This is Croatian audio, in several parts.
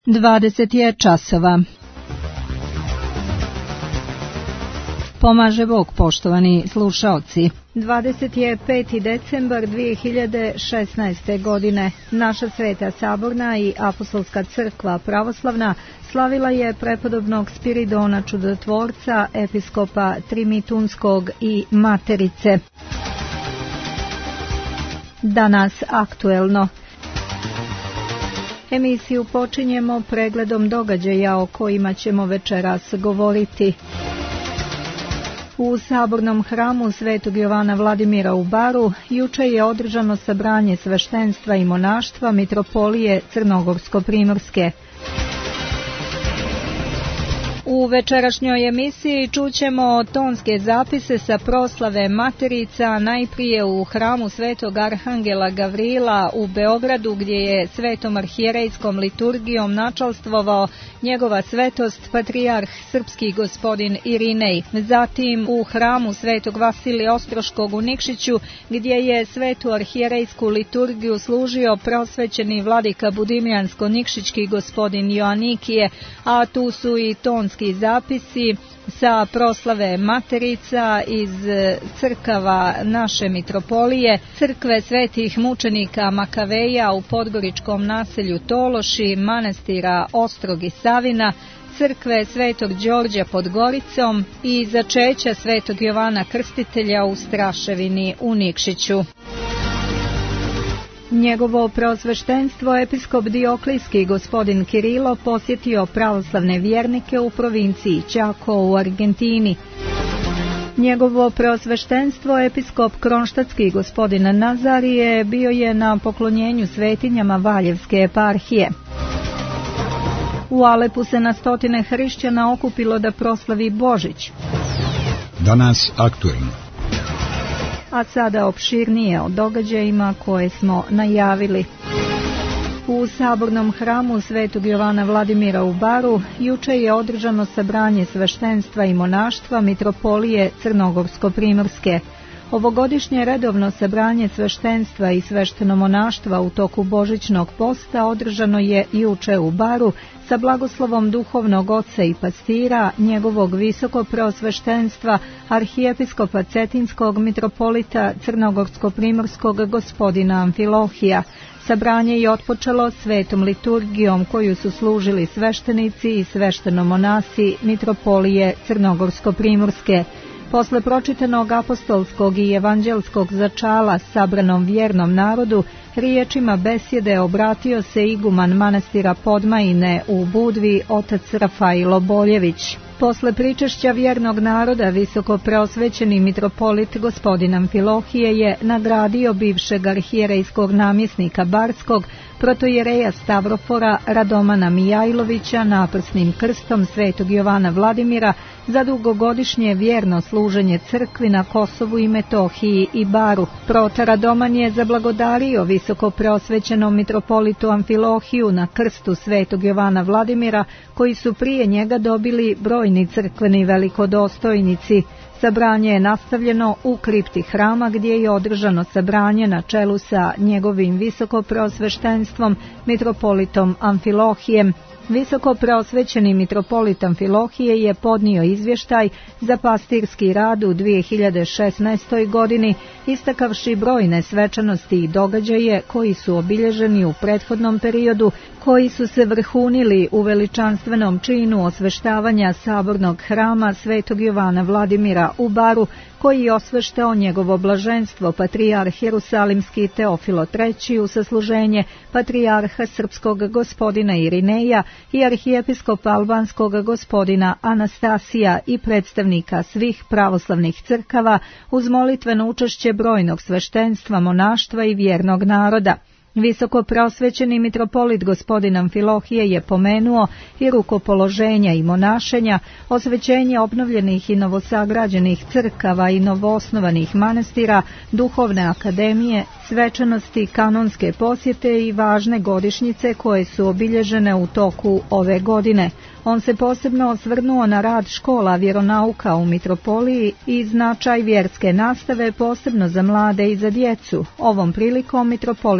20 je časova. Pomaže Bog, poštovani slušaoci. 25. decembar 2016. godine naša Sveta Saborna i Apostolska crkva pravoslavna slavila je prepodobnog Spiridona Čudotvorca, episkopa Trimitunskog i Materice. Danas aktuelno. Emisiju počinjemo pregledom događaja o kojima ćemo večeras govoriti. U Sabornom hramu Svetog Jovana Vladimira u Baru juče je održano sabranje sveštenstva i monaštva Mitropolije Crnogorsko-Primorske. U večerašnjoj emisiji čućemo tonske zapise sa proslave Materica, najprije u hramu Svetog Arhangela Gavrila u Beogradu, gdje je svetom arhijerejskom liturgijom načalstvovao njegova svetost patrijarh srpski gospodin Irinej. Zatim u hramu Svetog Vasilija Ostroškog u Nikšiću, gdje je svetu arhijerejsku liturgiju služio prosvećeni vladika Budimljansko-Nikšićki gospodin Joanikije, a tu su i tonski zapisi sa proslave Materica iz crkava naše mitropolije, crkve svetih mučenika Makaveja u podgoričkom naselju Tološi, manastira Ostrog i Savina, crkve Svetog Đorđa pod Goricom i začeća Svetog Jovana Krstitelja u Straševini u Nikšiću. Njegovo preosveštenstvo episkop Dioklijski gospodin Kirilo posjetio pravoslavne vjernike u provinciji Chaco u Argentini. Njegovo preosveštenstvo episkop Kronštatski gospodin Nazarije bio je na poklonjenju svetinjama Valjevske eparhije. U Alepu se na stotine hrišćana okupilo da proslavi Božić. Danas aktuelno. A sada opširnije o događajima koje smo najavili. U Sabornom hramu Svetog Jovana Vladimira u Baru juče je održano sabranje sveštenstva i monaštva Mitropolije Crnogorsko-Primorske. Ovogodišnje redovno sabranje sveštenstva i svešteno monaštva u toku Božićnog posta održano je juče u Baru sa blagoslovom duhovnog oca i pastira, njegovog visoko preosveštenstva, arhijepiskopa Cetinskog mitropolita Crnogorsko-Primorskog gospodina Amfilohija. Sabranje je otpočelo svetom liturgijom koju su služili sveštenici i sveštenomonasi Mitropolije Crnogorsko-Primorske. Posle pročitanog apostolskog i evanđelskog začala sabranom vjernom narodu, riječima besjede obratio se iguman manastira Podmajine u Budvi, otac Rafailo Boljević. Posle pričešća vjernog naroda, visoko preosvećeni mitropolit gospodin Amfilohije je nagradio bivšeg arhijerejskog namjesnika Barskog, protojereja Stavrofora Radomana Mijajlovića naprsnim krstom Svetog Jovana Vladimira za dugogodišnje vjerno služenje crkvi na Kosovu i Metohiji i Baru. Proto Radoman je zablagodario visoko preosvećenom mitropolitu Amfilohiju na krstu Svetog Jovana Vladimira, koji su prije njega dobili brojni crkveni velikodostojnici. Sabranje je nastavljeno u kripti hrama gdje je održano sabranje na čelu sa njegovim visoko preosveštenstvom mitropolitom Amfilohijem. Visoko preosvećeni mitropolit Amfilohije je podnio izvještaj za pastirski rad u 2016. godini, istakavši brojne svečanosti i događaje koji su obilježeni u prethodnom periodu, koji su se vrhunili u veličanstvenom činu osveštavanja Sabornog hrama Svetog Jovana Vladimira u Baru, koji je osveštao njegovo blaženstvo patrijarh Jerusalimski Teofilo III u sasluženje patrijarha srpskog gospodina Irineja i arhijepiskopa albanskog gospodina Anastasija i predstavnika svih pravoslavnih crkava uz molitveno učešće brojnog sveštenstva, monaštva i vjernog naroda. Visoko preosvećeni mitropolit gospodin Amfilohije je pomenuo i rukopoloženja i monašenja, osvećenje obnovljenih i novosagrađenih crkava i novoosnovanih manastira, duhovne akademije, svečanosti, kanonske posjete i važne godišnjice koje su obilježene u toku ove godine. On se posebno osvrnuo na rad škola vjeronauka u mitropoliji i značaj vjerske nastave posebno za mlade i za djecu. Ovom prilikom mitropolit Amfilohije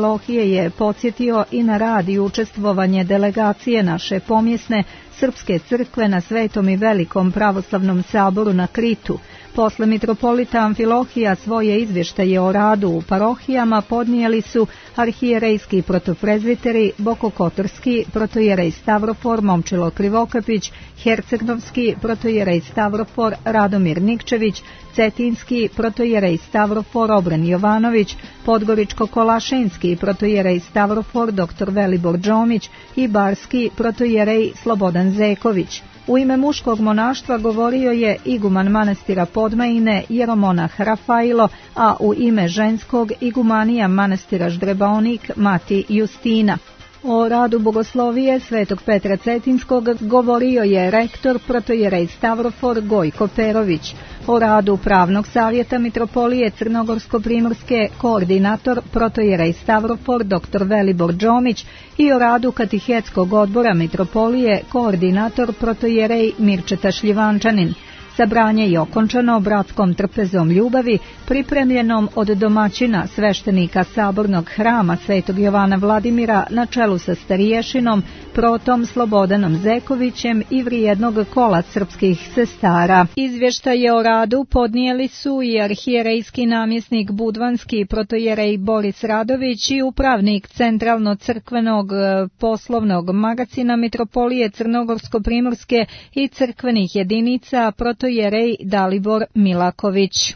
Amfilohije je podsjetio i na rad i učestvovanje delegacije naše pomjesne Srpske crkve na Svetom i Velikom pravoslavnom saboru na Kritu. Posle mitropolita Amfilohija svoje izvještaje o radu u parohijama podnijeli su arhijerejski protoprezviteri Bokokotorski protojerej Stavrofor Momčilo Krivokapić, Hercegnovski protojerej Stavrofor Radomir Nikčević, Cetinski protojerej Stavrofor Obren Jovanović, Podgoričko-Kolašinski protojerej Stavrofor dr. Velibor Đomić i Barski protojerej Slobodan Zeković. U ime muškog monaštva govorio je iguman manastira Podmajine jeromonah Rafailo, a u ime ženskog igumanija manastira Ždrebaonik Mati Justina. O radu bogoslovije Svetog Petra Cetinskog govorio je rektor protojerej Stavrofor Gojko Perović. O radu pravnog savjeta mitropolije Crnogorsko-primorske koordinator protojerej Stavrofor dr. Velibor Đomić i o radu katehetskog odbora mitropolije koordinator protojerej Mirčeta Šljivančanin. Sabranje je okončano bratskom trpezom ljubavi, pripremljenom od domaćina sveštenika sabornog hrama Svetog Jovana Vladimira na čelu sa stariješinom, protom Slobodanom Zekovićem i vrijednog kola srpskih sestara. Izvještaje o radu podnijeli su i arhijerejski namjesnik Budvanski protojerej Boris Radović i upravnik Centralno-crkvenog poslovnog magacina mitropolije Crnogorsko-primorske i crkvenih jedinica protojerej Dalibor Milaković.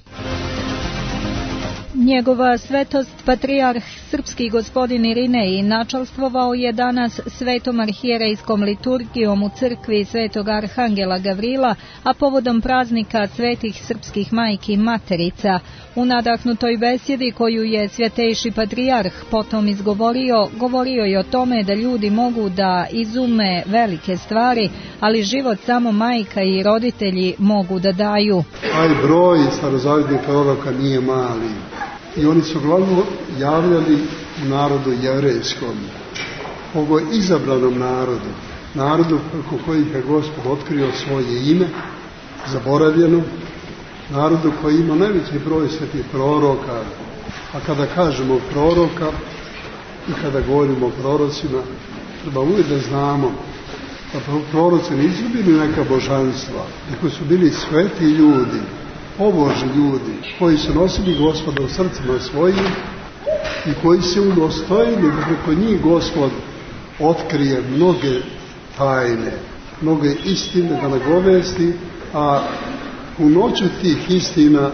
Njegova svetost patrijarh srpski gospodin Irinej načalstvovao je danas svetom arhijerejskom liturgijom u crkvi Svetog Arhangela Gavrila, a povodom praznika svetih srpskih majki Materica. U nadahnutoj besjedi koju je svjetejši patrijarh potom izgovorio, govorio je o tome da ljudi mogu da izume velike stvari, ali život samo majka i roditelji mogu da daju. Taj broj starozavjetnih proroka nije mali. I oni su glavno javljali u narodu jevrejskom, ovo izabranom narodu preko kojih je Gospod otkrio svoje ime, zaboravljeno, narodu koji ima najveći broj svetih proroka. A kada kažemo proroka i kada govorimo o prorocima, treba uvijek da znamo da proroci nisu bili neka božanstva, nego su bili sveti ljudi, pobožni ljudi koji su nosili Gospoda u srcima svojim i koji se udostojili da preko njih Gospod otkrije mnoge tajne, mnoge istine da nagovesti, a u noću tih istina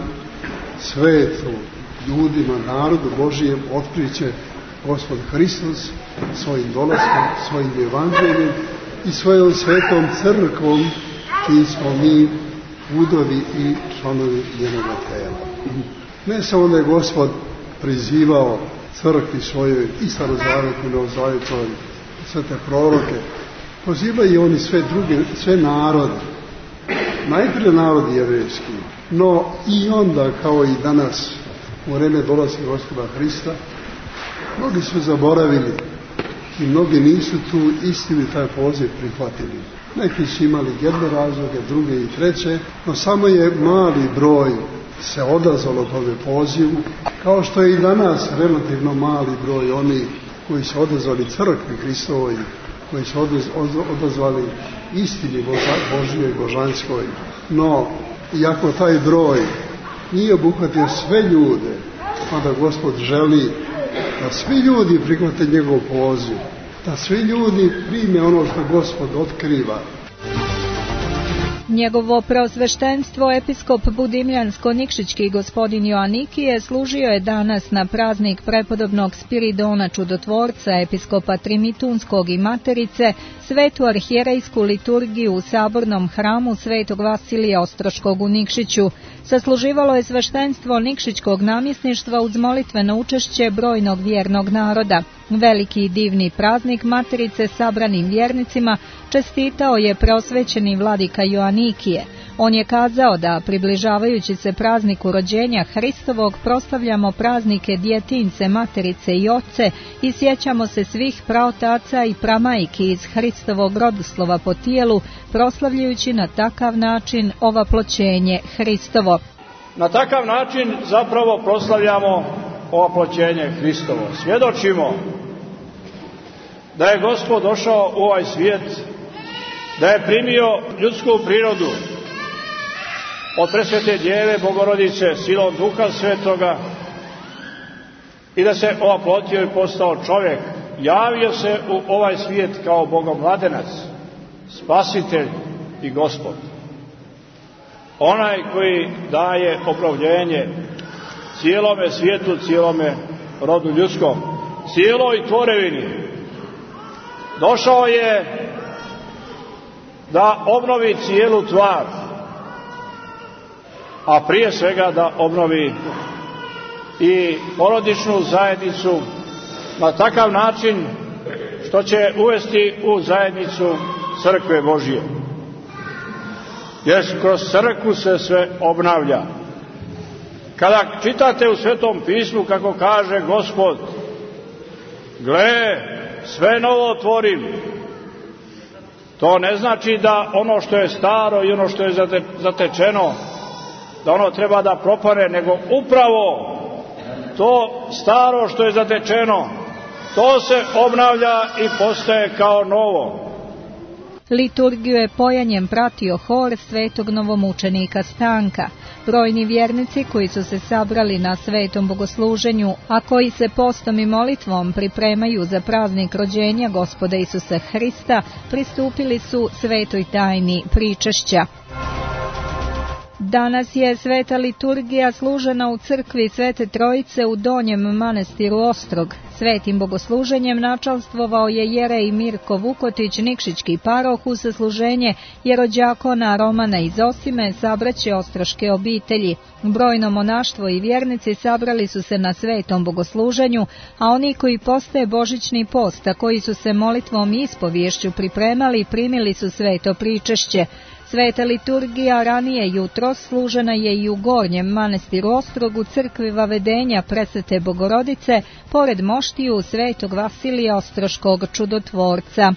svetu ljudima, narodu Božijem otkriće Gospod Hristos svojim dolaskom, svojim evanđeljem i svojom svetom crkvom čiji smo mi udovi i članovi njenoga tela. Ne samo da je Gospod prizivao crkvi svojoj i starozavjetnoj i novozavjetnoj sve te proroke, pozivaju i oni sve narode, najprije narod jevrejski, no i onda kao i danas u vreme dolaska Gospoda Hrista, mnogi su zaboravili i mnogi nisu tu istinu i taj poziv prihvatili. Neki su imali jedne razloge, druge i treće, no samo je mali broj se odazvalo tome pozivu, kao što je i danas relativno mali broj onih koji su odazvali crkvi Hristovoj, koji su odazvali istini Božjoj i božanskoj. No, iako taj broj nije obuhvatio sve ljude, onda Gospod želi da svi ljudi prihvate njegov poziv, da svi ljudi prime ono što Gospod otkriva. Njegovo preosveštenstvo episkop Budimljansko-Nikšićki gospodin Joanikije služio je danas na praznik prepodobnog Spiridona Čudotvorca, episkopa Trimitunskog i Materice, svetu arhijerejsku liturgiju u sabornom hramu Svetog Vasilija Ostroškog u Nikšiću. Sasluživalo je sveštenstvo Nikšićkog namjesništva uz molitveno učešće brojnog vjernog naroda. Veliki i divni praznik Materice sabranim vjernicima čestitao je preosvećeni vladika Joanikije. On je kazao da, približavajući se prazniku rođenja Hristovog, proslavljamo praznike djetinjce, Materice i Oce i sjećamo se svih praotaca i pramajki iz Hristovog rodoslova po tijelu, proslavljajući na takav način ovaploćenje Hristovo. Na takav način zapravo proslavljamo oploćenje Hristovo. Svjedočimo da je Gospod došao u ovaj svijet, da je primio ljudsku prirodu od presvete Djeve Bogorodice silom Duha Svetoga i da se oplotio i postao čovjek. Javio se u ovaj svijet kao Bogomladenac, spasitelj i Gospod. Onaj koji daje opravljenje cijelome svijetu, cijelome rodu ljudskom, cijeloj tvorevini. Došao je da obnovi cijelu tvar, a prije svega da obnovi i porodičnu zajednicu na takav način što će uvesti u zajednicu crkve Božije. Jer kroz crkvu se sve obnavlja. Kada čitate u Svetom pismu kako kaže Gospod, gle, sve novo tvorim, to ne znači da ono što je staro i ono što je zatečeno, da ono treba da propane, nego upravo to staro što je zatečeno, to se obnavlja i postaje kao novo. Liturgiju je pojanjem pratio hor svetog novomučenika Stanka. Brojni vjernici koji su se sabrali na svetom bogosluženju, a koji se postom i molitvom pripremaju za praznik rođenja Gospoda Isusa Hrista, pristupili su svetoj tajni pričešća. Danas je sveta liturgija služena u crkvi Svete Trojice u Donjem manastiru Ostrog. Svetim bogosluženjem načalstvovao je jerej Mirko Vukotić, nikšićki paroh, uz sasluženje jerođakona Romana iz Osime, sabraće ostroške obitelji. Brojno monaštvo i vjernici sabrali su se na svetom bogosluženju, a oni koji postaje božićni post, a koji su se molitvom i ispovješću pripremali, primili su sveto pričešće. Sveta liturgija ranije jutros služena je i u Gornjem manastiru Ostrog u crkvi Vavedenja Presvete Bogorodice, pored moštiju Svetog Vasilija Ostroškog čudotvorca.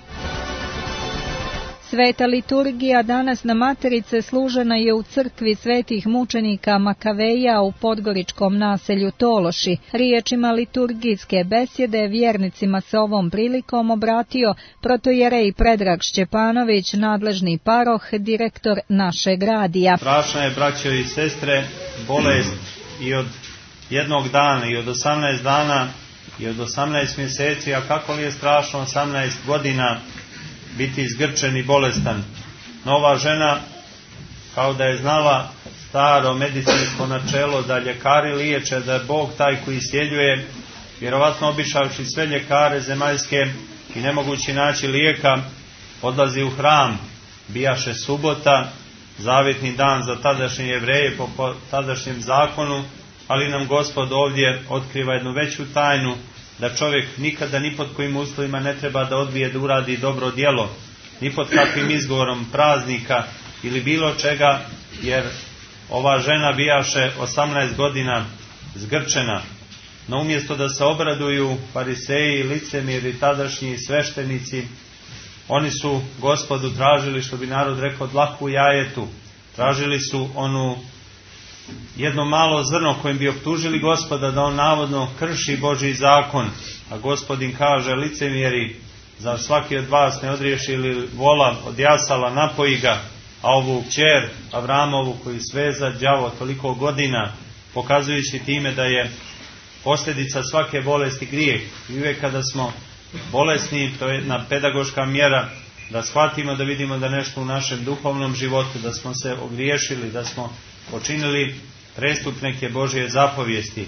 Sveta liturgija danas na Materice služena je u crkvi svetih mučenika Makaveja u podgoričkom naselju Tološi. Riječima liturgijske besjede vjernicima se ovom prilikom obratio protojerej Predrag Šćepanović, nadležni paroh, direktor našeg radija. Strašna je, braćo i sestre, bolest i od jednog dana i od 18 dana i od 18 mjeseci, a kako li je strašno 18 godina biti zgrčen i bolestan. Nova žena, kao da je znala staro medicinsko načelo da ljekari liječe, da je Bog taj koji iscijeljuje, vjerovatno obišavši sve ljekare zemaljske i nemogući naći lijeka, odlazi u hram. Bijaše subota, zavjetni dan za tadašnje Jevreje po tadašnjem zakonu, ali nam Gospod ovdje otkriva jednu veću tajnu, da čovjek nikada ni pod kojim uslovima ne treba da odbije da uradi dobro djelo, ni pod kakvim izgovorom praznika ili bilo čega, jer ova žena bijaše 18 godina zgrčena. No umjesto da se obraduju fariseji, licemjeri, tadašnji sveštenici, oni su Gospodu tražili, što bi narod rekao, dlaku u jajetu. Tražili su onu jedno malo zrno kojim bi optužili Gospoda da on navodno krši Božji zakon, a Gospodin kaže, licemjeri, zar svaki od vas ne odriješi ili vola od jasala, napoji ga, a ovu kćer Avramovu koju sveza đavo toliko godina, pokazujući time da je posljedica svake bolesti grijeh. I uvijek kada smo bolesni, to je jedna pedagoška mjera, da shvatimo, da vidimo da nešto u našem duhovnom životu, da smo se ogriješili, da smo počinili prestup neke Božje zapovijesti.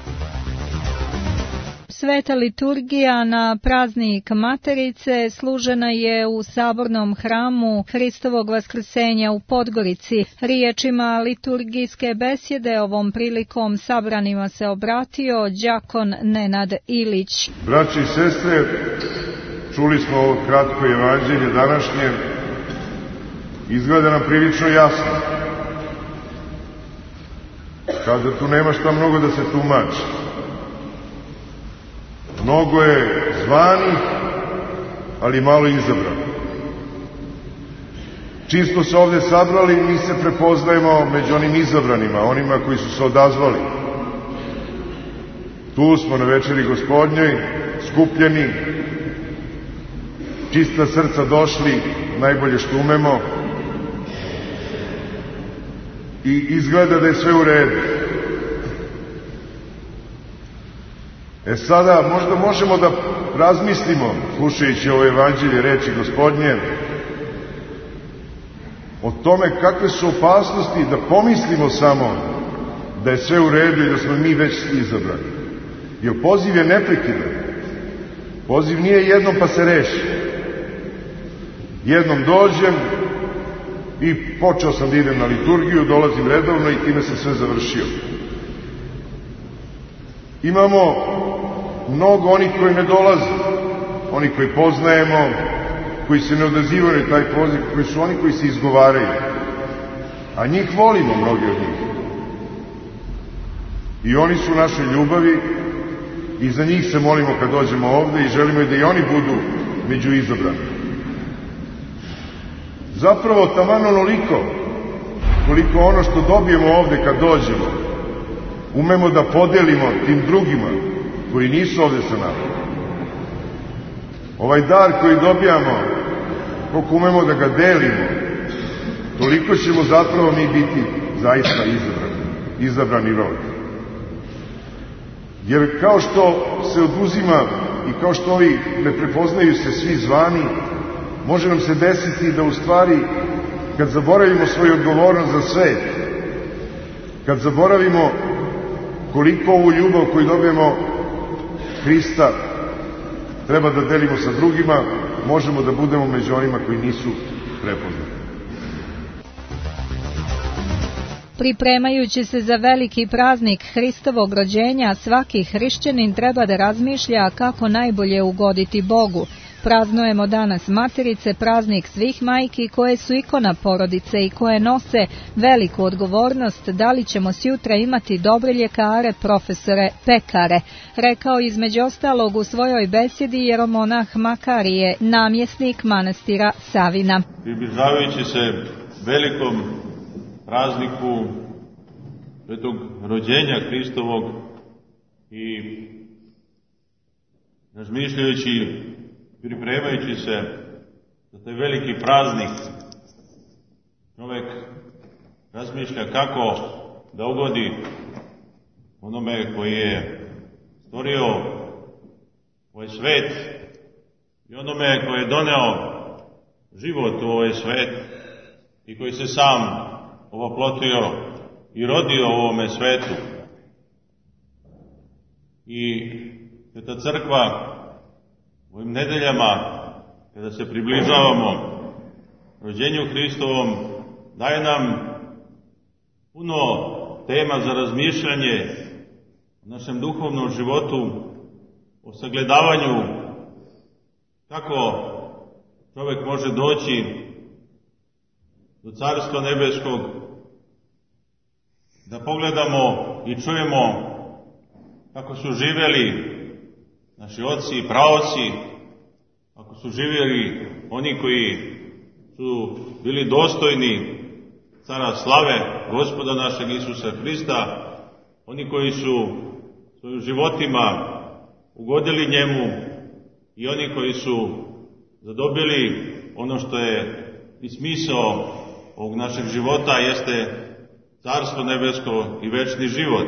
Sveta liturgija na praznik Materice služena je u sabornom hramu Hristovog vaskrsenja u Podgorici. Riječima liturgijske besjede ovom prilikom sabranima se obratio đakon Nenad Ilić. Braći i sestre, čuli smo ovo kratko evanđelje današnje, izgleda nam prilično jasno. Kaže, tu nema šta mnogo da se tumači. Mnogo je zvani, ali malo izabrani. Čim smo se ovdje sabrali, mi se prepoznajemo među onim izabranima, onima koji su se odazvali. Tu smo na večeri Gospodnjoj, skupljeni, čista srca došli, najbolje što umemo, i izgleda da je sve u redu. Sada možda možemo da razmislimo, slušajući ovo evanđelje, reči Gospodnje, o tome kakve su opasnosti da pomislimo samo da je sve u redu i da smo mi već izabrani. Jer poziv je neprekidan. Poziv nije jednom pa se reši. Jednom dođem i počeo sam da idem na liturgiju, dolazim redovno i time se sve završio. Imamo mnogo onih koji ne dolaze, oni koji poznajemo, koji se ne odazivaju taj poziv, koji su oni koji se izgovaraju. A njih volimo, mnogi od njih. I oni su u našoj ljubavi i za njih se molimo kad dođemo ovde i želimo da i oni budu među izabrani. Zapravo, taman onoliko, koliko ono što dobijemo ovde kad dođemo, umemo da podelimo tim drugima koji nisu ovde sa nama. Ovaj dar koji dobijamo, koliko umemo da ga delimo, toliko ćemo zapravo mi biti zaista izabrani rod. Jer kao što se oduzima i kao što ovi ne prepoznaju se svi zvani, može nam se desiti da u stvari, kad zaboravimo svoju odgovornost za svet, kad zaboravimo koliko ovu ljubav koju dobijemo Hrista treba da delimo sa drugima, možemo da budemo među onima koji nisu prepoznati. Pripremajući se za veliki praznik Hristovog rođenja, svaki hrišćanin treba da razmišlja kako najbolje ugoditi Bogu. Praznujemo danas Materice, praznik svih majki koje su ikona porodice i koje nose veliku odgovornost da li ćemo sjutra imati dobre ljekare, profesore, pekare, rekao između ostalog u svojoj besjedi jeromonah Makarije, namjesnik manastira Savina. Približavajući se velikom prazniku svetog rođenja Hristovog i razmišljajući, pripremajući se za taj veliki praznik, čovek razmišlja kako da ugodi onome koji je stvorio ovaj svet i onome koji je doneo život u ovaj svet i koji se sam ovoplotio i rodio u ovome svetu. I Sveta crkva u ovim nedeljama, kada se približavamo rođenju Hristovom, daje nam puno tema za razmišljanje o našem duhovnom životu, o sagledavanju kako čovjek može doći do Carstva nebeskog, da pogledamo i čujemo kako su živjeli naši oci i praoci, kako su živjeli oni koji su bili dostojni cara slave, Gospoda našeg Isusa Hrista, oni koji su svojim životima ugodili njemu i oni koji su zadobili ono što je i smisao ovog našeg života, jeste Carstvo nebesko i večni život.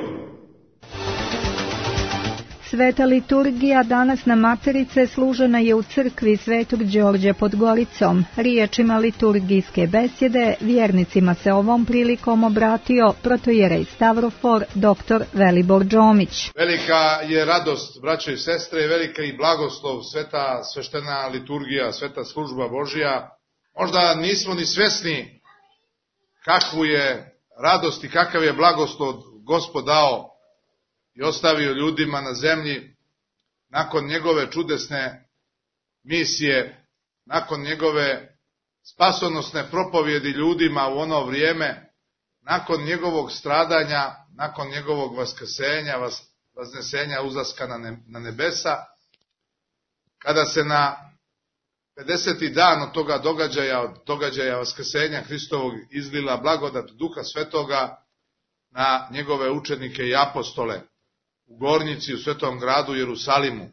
Sveta liturgija danas na Materice služena je u crkvi Svetog Đorđa pod Goricom. Riječima liturgijske besjede vjernicima se ovom prilikom obratio protojerej Stavrofor dr. Velibor Đomić. Velika je radost, braćo i sestre, velika i blagoslov, sveta sveštena liturgija, sveta služba Božja. Možda nismo ni svesni kakvu je radost i kakav je blagoslov Gospod dao i ostavio ljudima na zemlji nakon njegove čudesne misije, nakon njegove spasonosne propovjedi ljudima u ono vrijeme, nakon njegovog stradanja, nakon njegovog vaskrsenja, vaznesenja, uzlaska na nebesa, kada se na 50. dan od toga događaja vaskrsenja Hristovog izlila blagodat Duha Svetoga na njegove učenike i apostole u Gornjici, u Svetom gradu Jerusalimu.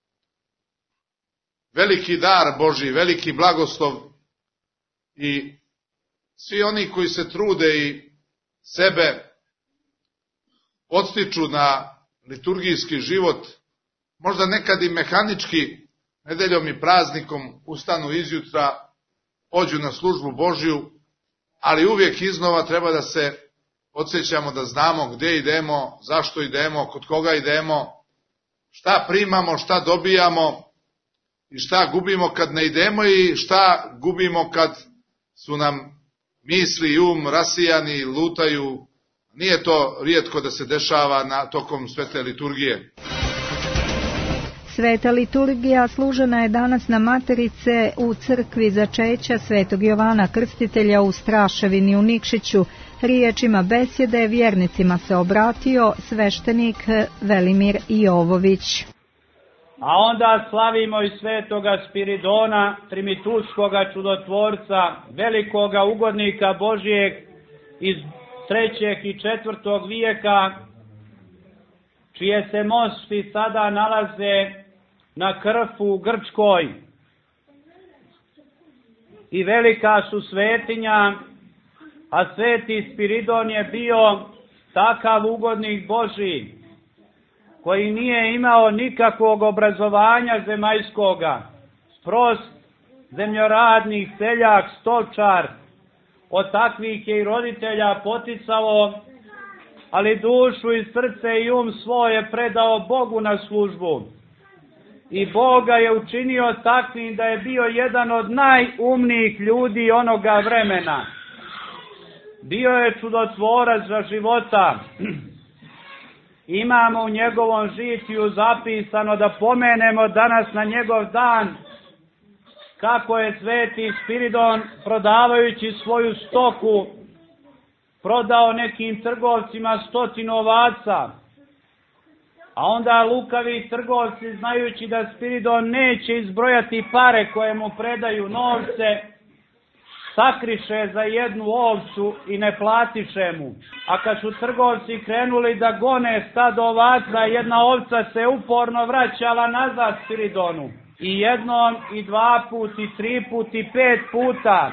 Veliki dar Božji, veliki blagoslov i svi oni koji se trude i sebe podstiču na liturgijski život, možda nekad i mehanički, nedeljom i praznikom ustanu izjutra, pođu na službu Božju, ali uvijek iznova treba da se podsjećamo da znamo gdje idemo, zašto idemo, kod koga idemo, šta primamo, šta dobijamo i šta gubimo kad ne idemo i šta gubimo kad su nam misli i um rasijani, lutaju. Nije to rijetko da se dešava tokom svete liturgije. Sveta liturgija služena je danas na Materice u crkvi začeća Svetog Jovana Krstitelja u Straševini u Nikšiću. Riječima besjede vjernicima se obratio sveštenik Velimir Jovović. A onda slavimo i svetoga Spiridona, Trimitulskoga čudotvorca, velikoga ugodnika Božijeg iz 3. i 4. vijeka, čije se mosti sada nalaze na Krfu u Grčkoj. I velika su svetinja, a sveti Spiridon je bio takav ugodnik Božji, koji nije imao nikakvog obrazovanja zemaljskoga, prost, zemljoradnik, seljak, stočar. Od takvih je i roditelja poticalo, ali dušu i srce i um svoje predao Bogu na službu. I Boga je učinio takvim da je bio jedan od najumnijih ljudi onoga vremena. Bio je čudotvorac za života. Imamo u njegovom žitiju zapisano da pomenemo danas na njegov dan kako je sveti Spiridon, prodavajući svoju stoku, prodao nekim trgovcima 100 ovaca. A onda lukavi trgovci, znajući da Spiridon neće izbrojati pare koje mu predaju novce, sakriše za jednu ovcu i ne platiše mu. A kad su trgovci krenuli da gone stado ovaca, jedna ovca se uporno vraćala nazad Spiridonu. I jednom, i 2 put, i 3 put, i 5 puta.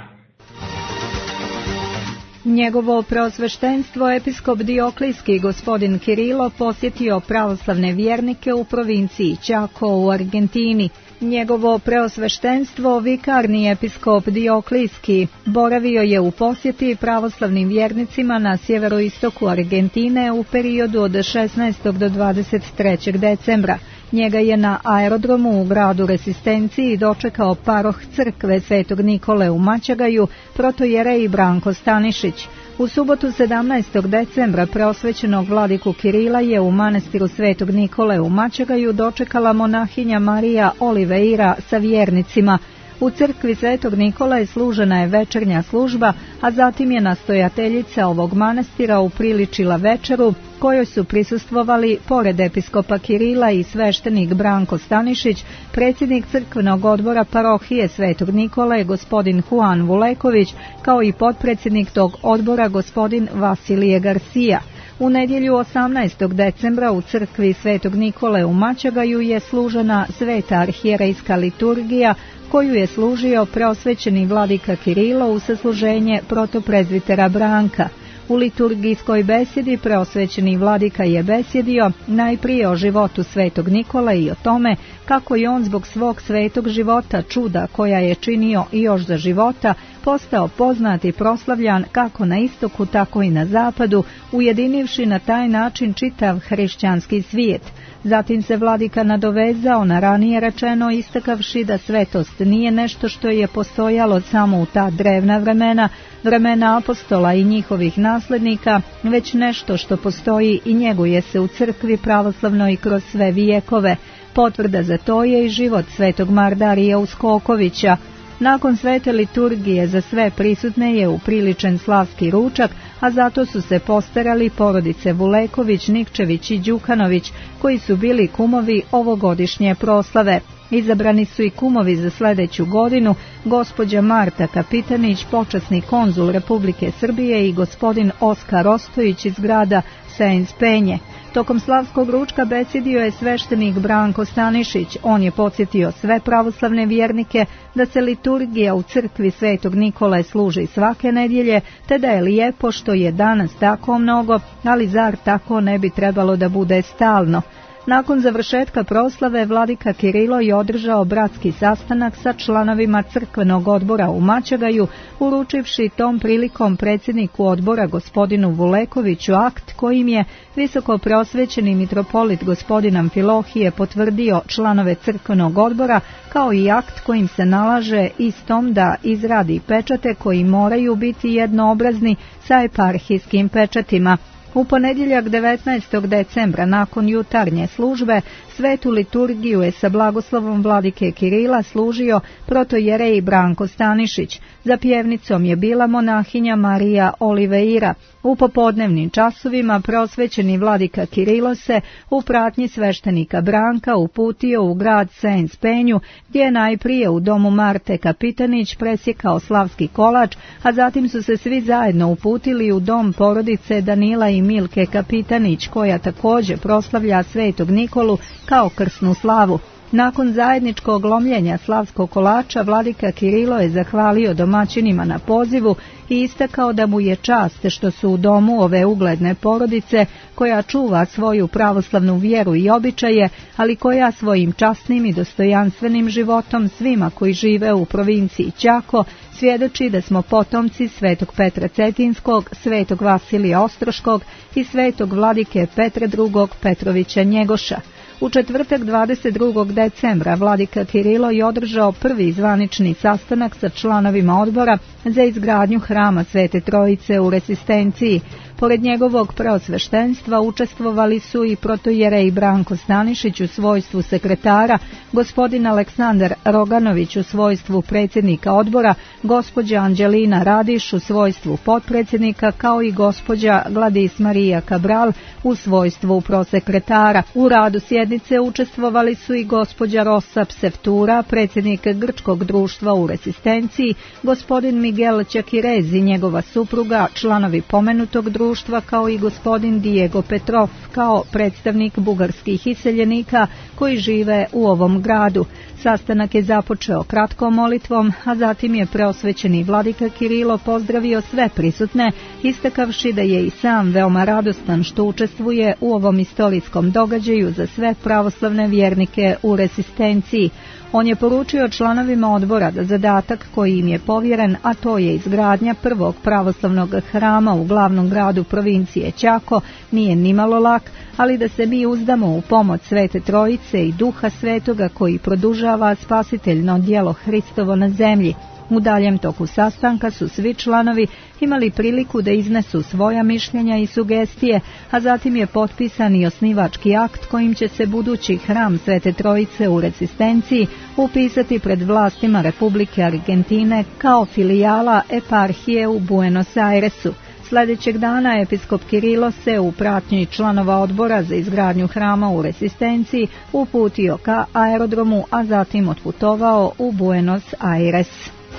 Njegovo preosveštenstvo episkop Dioklijski gospodin Kirilo posjetio pravoslavne vjernike u provinciji Chaco u Argentini. Njegovo preosveštenstvo vikarni episkop Dioklijski boravio je u posjeti pravoslavnim vjernicima na sjeveroistoku Argentine u periodu od 16. do 23. decembra. Njega je na aerodromu u gradu Resistenciji dočekao paroh crkve Svetog Nikole u Mačagaju, protojerej Branko Stanišić. U subotu 17. decembra preosvećenog vladiku Kirila je u manastiru Svetog Nikole u Mačagaju dočekala monahinja Marija Oliveira sa vjernicima. U crkvi Svetog Nikole služena je večernja služba, a zatim je nastojateljica ovog manastira upriličila večeru, kojoj su prisustvovali, pored episkopa Kirila i sveštenik Branko Stanišić, predsjednik crkvenog odbora parohije Svetog Nikole, gospodin Juan Vuleković, kao i potpredsjednik tog odbora, gospodin Vasilije Garcia. U nedjelju 18. decembra u crkvi Svetog Nikole u Mačagaju je služena sveta arhijerejska liturgija, koju je služio preosvećeni vladika Kirilo u sasluženje protoprezvitera Branka. U liturgijskoj besjedi preosvećeni vladika je besjedio najprije o životu Svetog Nikole i o tome kako je on zbog svog svetog života, čuda koja je činio i još za života, postao poznat i proslavljan kako na istoku tako i na zapadu, ujedinivši na taj način čitav hrišćanski svijet. Zatim se vladika nadovezao na ranije rečeno, istakavši da svetost nije nešto što je postojalo samo u ta drevna vremena, vremena apostola i njihovih naslednika, već nešto što postoji i njeguje se u crkvi pravoslavnoj kroz sve vijekove. Potvrda za to je i život svetog Mardarija Uskokovića. Nakon svete liturgije za sve prisutne je upriličen slavski ručak, a zato su se postarali porodice Vuleković, Nikčević i Đukanović, koji su bili kumovi ovogodišnje proslave. Izabrani su i kumovi za sljedeću godinu, gospođa Marta Kapitanić, počasni konzul Republike Srbije, i gospodin Oskar Ostojić iz grada Sejns Penje. Tokom slavskog ručka besidio je sveštenik Branko Stanišić. On je podsjetio sve pravoslavne vjernike da se liturgija u crkvi Svetog Nikole služi svake nedjelje, te da je lijepo što je danas tako mnogo, ali zar tako ne bi trebalo da bude stalno. Nakon završetka proslave vladika Kirilo je održao bratski sastanak sa članovima crkvenog odbora u Mačagaju, uručivši tom prilikom predsjedniku odbora gospodinu Vulekoviću akt kojim je visoko prosvećeni mitropolit gospodin Amfilohije potvrdio članove crkvenog odbora, kao i akt kojim se nalaže istom da izradi pečate koji moraju biti jednoobrazni sa eparhijskim pečatima. U ponedjeljak 19. decembra nakon jutarnje službe svetu liturgiju je sa blagoslovom vladike Kirila služio protojerej Branko Stanišić. Za pjevnicom je bila monahinja Marija Oliveira. U popodnevnim časovima prosvećeni vladika Kirilo se u pratnji sveštenika Branka uputio u grad Sejns Penju, gdje je najprije u domu Marte Kapitanić presjekao slavski kolač, a zatim su se svi zajedno uputili u dom porodice Danila i Milke Kapitanić, koja također proslavlja Svetog Nikolu kao krsnu slavu. Nakon zajedničkog lomljenja slavskog kolača, vladika Kirilo je zahvalio domaćinima na pozivu i istakao da mu je čast što su u domu ove ugledne porodice, koja čuva svoju pravoslavnu vjeru i običaje, ali koja svojim časnim i dostojanstvenim životom svima koji žive u provinciji Ćako svjedoči da smo potomci svetog Petra Cetinskog, svetog Vasilija Ostroškog i svetog vladike Petra II. Petrovića Njegoša. U četvrtak 22. decembra vladika Kirilo je održao prvi zvanični sastanak sa članovima odbora za izgradnju hrama Svete Trojice u Resistenciji. Pored njegovog preosveštenstva učestvovali su i protojerej Branko Stanišić u svojstvu sekretara, gospodin Aleksandar Roganović u svojstvu predsjednika odbora, gospođa Anđelina Radiš u svojstvu potpredsjednika, kao i gospođa Gladis Marija Cabral u svojstvu prosekretara. U radu sjednice učestvovali su i gospođa Rosa Pseftura, predsjednik Grčkog društva u Resistenciji, gospodin Miguel Čakirez i njegova supruga, članovi pomenutog društva, kao i gospodin Diego Petrov kao predstavnik bugarskih iseljenika koji žive u ovom gradu. Sastanak je započeo kratkom molitvom, a zatim je preosvećeni vladika Kirilo pozdravio sve prisutne, istakavši da je i sam veoma radostan što učestvuje u ovom istorijskom događaju za sve pravoslavne vjernike u Resistenciji. On je poručio članovima odbora da zadatak koji im je povjeren, a to je izgradnja prvog pravoslavnog hrama u glavnom gradu provincije Ćako, nije nimalo lak, ali da se mi uzdamo u pomoć Svete Trojice i Duha Svetoga koji produžava spasiteljno djelo Hristovo na zemlji. U daljem toku sastanka su svi članovi imali priliku da iznesu svoja mišljenja i sugestije, a zatim je potpisan i osnivački akt kojim će se budući hram Svete Trojice u Resistenciji upisati pred vlastima Republike Argentine kao filijala eparhije u Buenos Airesu. Sljedećeg dana episkop Kirilo se u pratnji članova odbora za izgradnju hrama u Resistenciji uputio ka aerodromu, a zatim otputovao u Buenos Aires.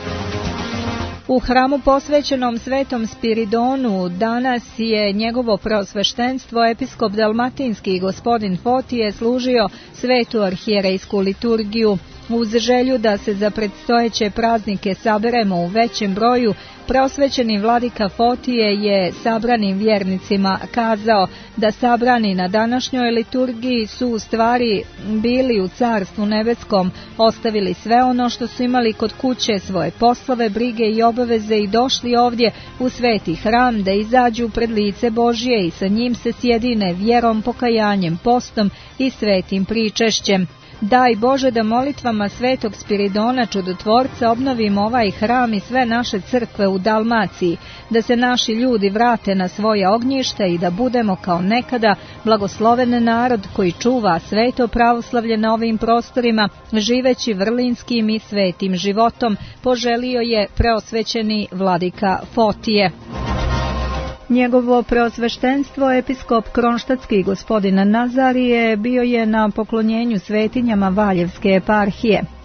U hramu posvećenom Svetom Spiridonu danas je njegovo preosveštenstvo episkop dalmatinski gospodin Fotije služio svetu arhijerejsku liturgiju. Uz želju da se za predstojeće praznike saberemo u većem broju, preosvećeni vladika Fotije je sabranim vjernicima kazao da sabrani na današnjoj liturgiji su u stvari bili u Carstvu nebeskom, ostavili sve ono što su imali kod kuće, svoje poslove, brige i obaveze i došli ovdje u sveti hram da izađu pred lice Božje i sa njim se sjedine vjerom, pokajanjem, postom i svetim pričešćem. Daj Bože da molitvama Svetog Spiridona Čudotvorca obnovimo ovaj hram i sve naše crkve u Dalmaciji, da se naši ljudi vrate na svoje ognjište i da budemo kao nekada blagosloven narod koji čuva sveto pravoslavlje na ovim prostorima, živeći vrlinskim i svetim životom, poželio je preosvećeni vladika Fotije. Njegovo preosveštenstvo episkop kronštatski gospodin Nazarije bio je na poklonjenju svetinjama Valjevske eparhije.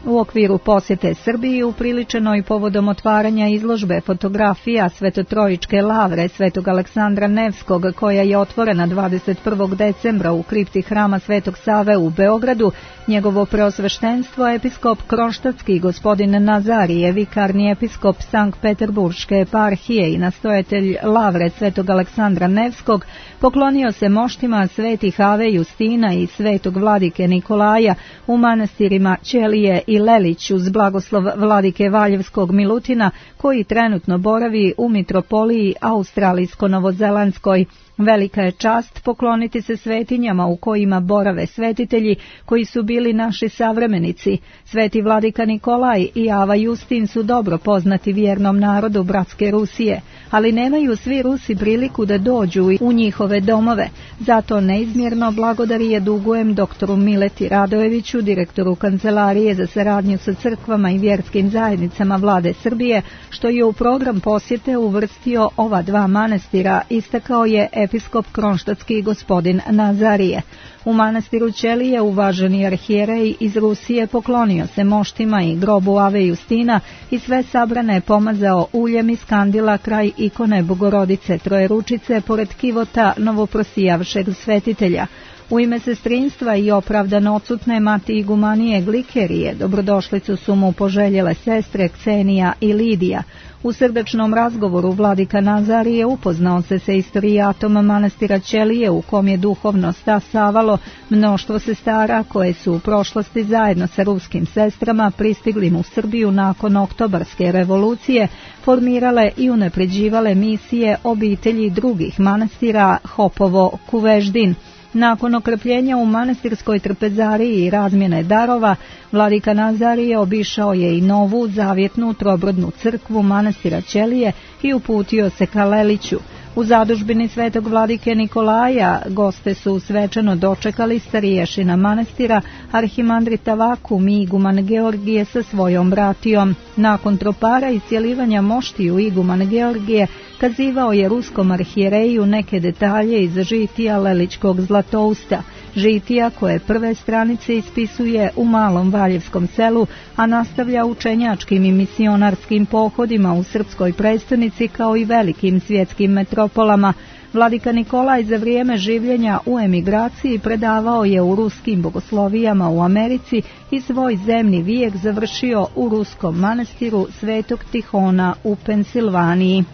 U okviru posjete Srbiji upriličenoj povodom otvaranja izložbe fotografija Svetotrojičke lavre Svetog Aleksandra Nevskog, koja je otvorena 21. decembra u kripti hrama Svetog Save u Beogradu, njegovo preosveštenstvo episkop Kronštatski gospodin Nazarije, vikarni episkop Sankt Peterburške eparhije i nastojatelj lavre Svetog Aleksandra Nevskog, poklonio se moštima svetih Ave Justina i svetog vladike Nikolaja u manastirima Ćelije i Lelić uz blagoslov vladike Valjevskog Milutina, koji trenutno boravi u mitropoliji Australijsko-Novozelandskoj. Velika je čast pokloniti se svetinjama u kojima borave svetitelji koji su bili naši savremenici. Sveti vladika Nikolaj i Ava Justin su dobro poznati vjernom narodu bratske Rusije, ali nemaju svi Rusi priliku da dođu u njihove domove. Zato neizmjerno blagodarije dugujem doktoru Mileti Radojeviću, direktoru Kancelarije za saradnju sa crkvama i vjerskim zajednicama Vlade Srbije, što je u program posjete uvrstio ova dva manastira, istakao je episkop Kronštatski gospodin Nazarije. U manastiru Ćelije uvaženi arhijerej iz Rusije poklonio se moštima i grobu Ave Justina i sve sabrane pomazao uljem iz kandila kraj ikone Bogorodice Trojeručice pored kivota novoprosijavšeg svetitelja. U ime sestrinstva i opravdano odsutne mati igumanije Glikerije dobrodošlicu su mu poželjele sestre Ksenija i Lidija. U srdačnom razgovoru vladika Nazarije upoznao se sa istorijatom manastira Ćelije, u kom je duhovno stasavalo mnoštvo sestara koje su u prošlosti zajedno sa ruskim sestrama pristiglim u Srbiju nakon Oktobarske revolucije formirale i unapređivale misije obitelji drugih manastira Hopovo, Kuveždin. Nakon okrepljenja u manastirskoj trpezariji i razmjene darova, vladika Nazarije obišao je i novu zavjetnu trobrodnu crkvu manastira Ćelije i uputio se ka Leliću. U zadužbini svetog vladike Nikolaja goste su svečano dočekali stariješina manastira, arhimandrita Vakum i iguman Georgije sa svojom bratijom. Nakon tropara i iscijelivanja moštiju iguman Georgije kazivao je ruskom arhijereju neke detalje iz žitija Lelićkog Zlatousta, žitija koje prve stranice ispisuje u malom valjevskom selu, a nastavlja učenjačkim i misionarskim pohodima u srpskoj prestonici kao i velikim svjetskim metropolama. Vladika Nikolaj za vrijeme življenja u emigraciji predavao je u ruskim bogoslovijama u Americi i svoj zemni vijek završio u ruskom manastiru Svetog Tihona u Pensilvaniji.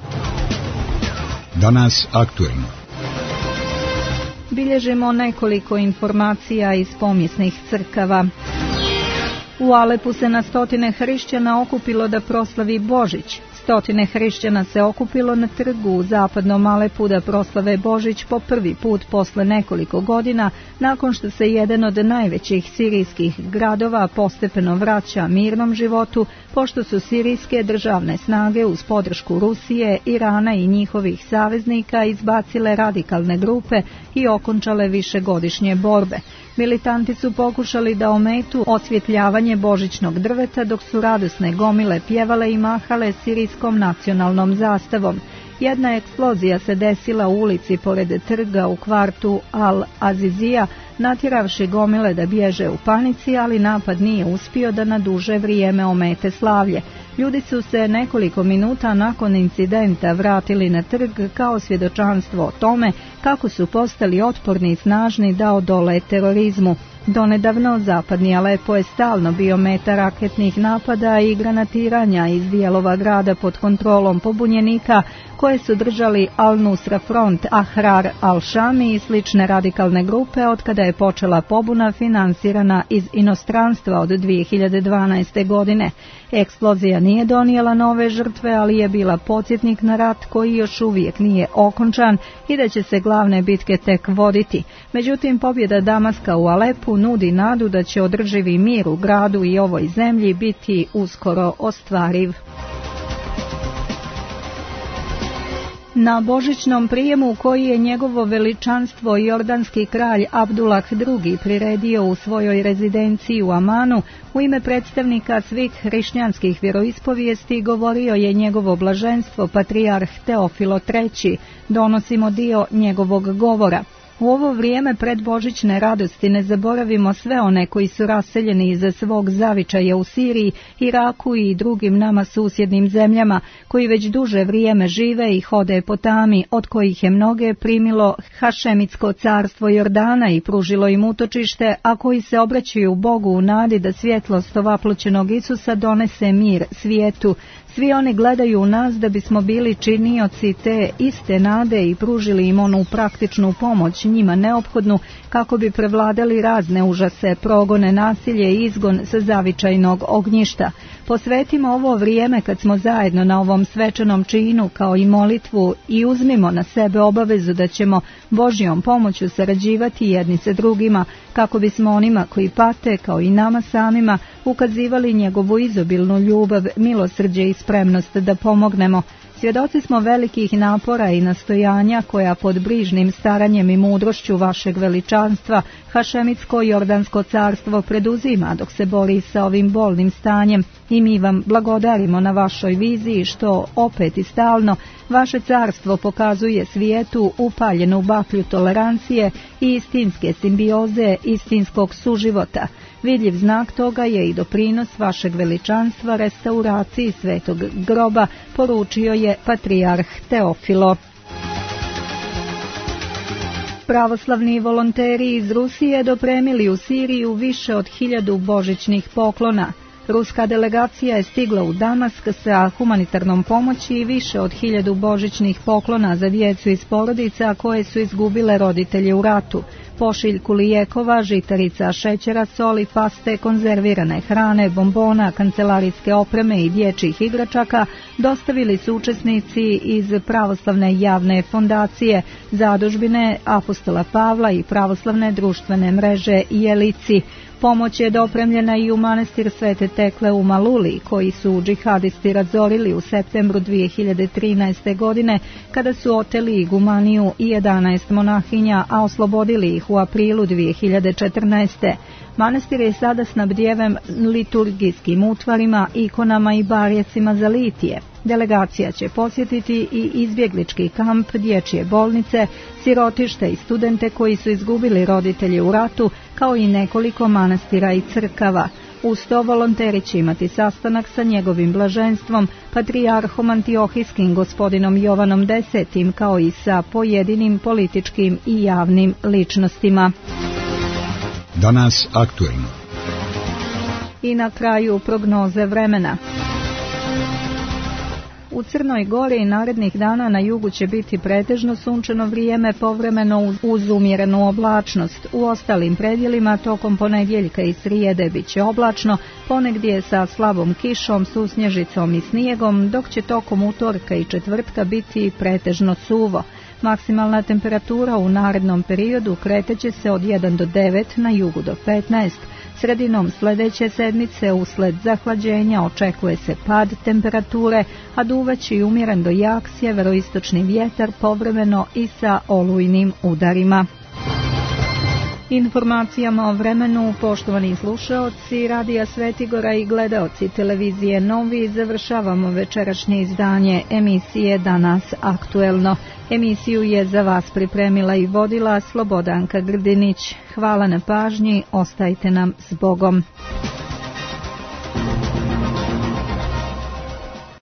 Danas aktuelno. Bilježimo nekoliko informacija iz pomijesnih crkava. U Alepu se na stotine hrišćana okupilo da proslavi Božić. Stotine hrišćana se okupilo na trgu u zapadnom Alepu da proslave Božić po prvi put posle nekoliko godina, nakon što se jedan od najvećih sirijskih gradova postepeno vraća mirnom životu, pošto su sirijske državne snage uz podršku Rusije, Irana i njihovih saveznika izbacile radikalne grupe i okončale višegodišnje borbe. Militanti su pokušali da ometu osvjetljavanje božićnog drveta dok su radosne gomile pjevale i mahale sirijskom nacionalnom zastavom. Jedna eksplozija se desila u ulici pored trga u kvartu Al-Azizija, natjeravši gomile da bježe u panici, ali napad nije uspio da na duže vrijeme omete slavlje. Ljudi su se nekoliko minuta nakon incidenta vratili na trg kao svjedočanstvo o tome kako su postali otporni i snažni da odole terorizmu. Donedavno zapadni Alepo je stalno bio meta raketnih napada i granatiranja iz dijelova grada pod kontrolom pobunjenika koje su držali Al-Nusra Front, Ahrar al-Shami i slične radikalne grupe od kada je počela pobuna finansirana iz inostranstva od 2012. godine. Eksplozija nije donijela nove žrtve, ali je bila podsjetnik na rat koji još uvijek nije okončan i da će se glavne bitke tek voditi. Međutim, pobjeda Damaska u Alepu nudi nadu da će održivi mir u gradu i ovoj zemlji biti uskoro ostvariv. Na božićnom prijemu koji je njegovo veličanstvo jordanski kralj Abdullah II priredio u svojoj rezidenciji u Amanu, u ime predstavnika svih hrišćanskih vjeroispovijesti govorio je njegovo blaženstvo patrijarh Teofilo III. Donosimo dio njegovog govora. U ovo vrijeme predbožićne radosti ne zaboravimo sve one koji su raseljeni iza svog zavičaja u Siriji, Iraku i drugim nama susjednim zemljama, koji već duže vrijeme žive i hode po tami, od kojih je mnoge primilo Hašemitsko carstvo Jordana i pružilo im utočište, a koji se obraćaju Bogu u nadi da svjetlost ovaploćenog Isusa donese mir svijetu. Svi oni gledaju u nas da bismo bili činioci te iste nade i pružili im onu praktičnu pomoć njima neophodnu kako bi prevladali razne užase, progone, nasilje i izgon sa zavičajnog ognjišta. Posvetimo ovo vrijeme kad smo zajedno na ovom svečanom činu kao i molitvu i uzmimo na sebe obavezu da ćemo Božjom pomoću sarađivati jedni sa drugima kako bismo onima koji pate kao i nama samima ukazivali njegovu izobilnu ljubav, milosrđe i spremnost da pomognemo. Svjedoci smo velikih napora i nastojanja koja pod brižnim staranjem i mudrošću vašeg veličanstva Hašemitsko Jordansko carstvo preduzima dok se bori sa ovim bolnim stanjem i mi vam blagodarimo na vašoj viziji što opet i stalno vaše carstvo pokazuje svijetu upaljenu baklju tolerancije i istinske simbioze, istinskog suživota. Vidljiv znak toga je i doprinos vašeg veličanstva restauraciji svetog groba, poručio je patrijarh Teofilo. Pravoslavni volonteri iz Rusije dopremili u Siriju više od 1000 božićnih poklona. Ruska delegacija je stigla u Damask sa humanitarnom pomoći i više od 1000 božićnih poklona za djecu iz porodica koje su izgubile roditelje u ratu. Pošiljku lijekova, žitarica, šećera, soli, paste, konzervirane hrane, bombona, kancelarijske opreme i dječjih igračaka dostavili su učesnici iz Pravoslavne javne fondacije, Zadužbine Apostola Pavla i Pravoslavne društvene mreže Jelici. Pomoć je dopremljena i u manastir Svete Tekle u Maluli, koji su džihadisti razorili u septembru 2013. godine, kada su oteli igumaniju i 11 monahinja, a oslobodili ih u aprilu 2014. Manastir je sada snabdjeven liturgijskim utvarima, ikonama i barjecima za litije. Delegacija će posjetiti i izbjeglički kamp, dječje bolnice, sirotište i studente koji su izgubili roditelje u ratu, kao i nekoliko manastira i crkava. Uz to volonteri će imati sastanak sa njegovim blaženstvom, patrijarhom Antiohijskim gospodinom Jovanom X, kao i sa pojedinim političkim i javnim ličnostima. Danas aktuelno. I na kraju prognoze vremena. U Crnoj Gori narednih dana na jugu će biti pretežno sunčano vrijeme, povremeno uz umjerenu oblačnost. U ostalim predjelima tokom ponedjeljka i srijede bit će oblačno, ponegdje sa slabom kišom, susnježicom i snijegom, dok će tokom utorka i četvrtka biti pretežno suvo. Maksimalna temperatura u narednom periodu kreteće se od 1 do 9, na jugu do 15. Sredinom sljedeće sedmice usled zahlađenja očekuje se pad temperature, a duvaće i umjeren do jak sjeveroistočni vjetar povremeno i sa olujnim udarima. Informacijama o vremenu, poštovani slušaoci Radija Svetigora i gledaoci televizije Novi, završavamo večerašnje izdanje emisije Danas aktuelno. Emisiju je za vas pripremila i vodila Slobodanka Grdinić. Hvala na pažnji, ostajte nam s Bogom.